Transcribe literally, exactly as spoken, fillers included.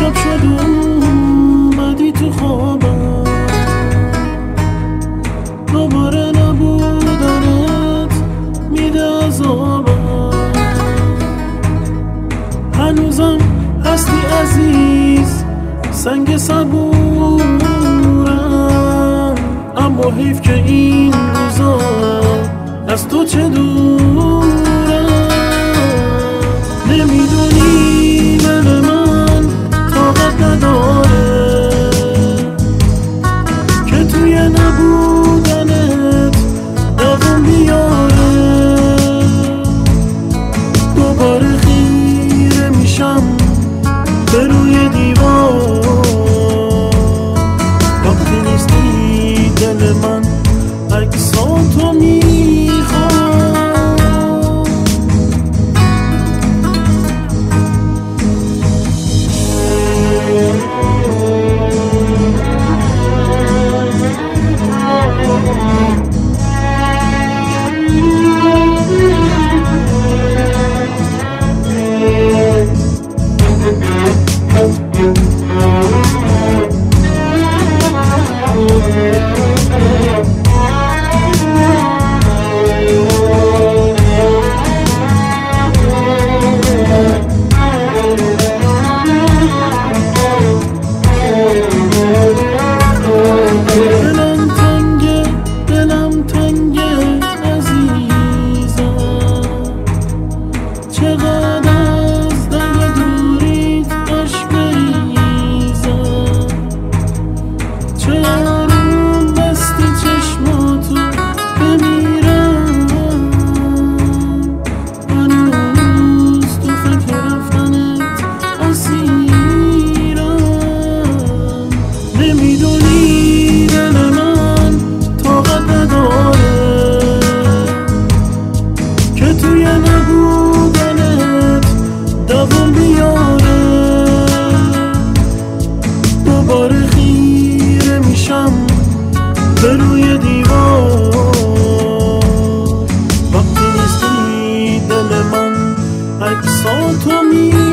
شب شد اومدی تو خوابم، دوباره نبودنت میده عذابم. هنوزم هستی عزیز، سنگ صبورم، اما حیف که این روزا از تو چه دورم. نمیدونی دل من طاقت نداره که توی نبودنت دوام بیاره. دوباره خیره میشم به روی دیوار، وقتی نیستی دل من عکساتو میخوام. دوباره خیره میشم به روی دیوار، وقتی نیستی دل من عکساتو می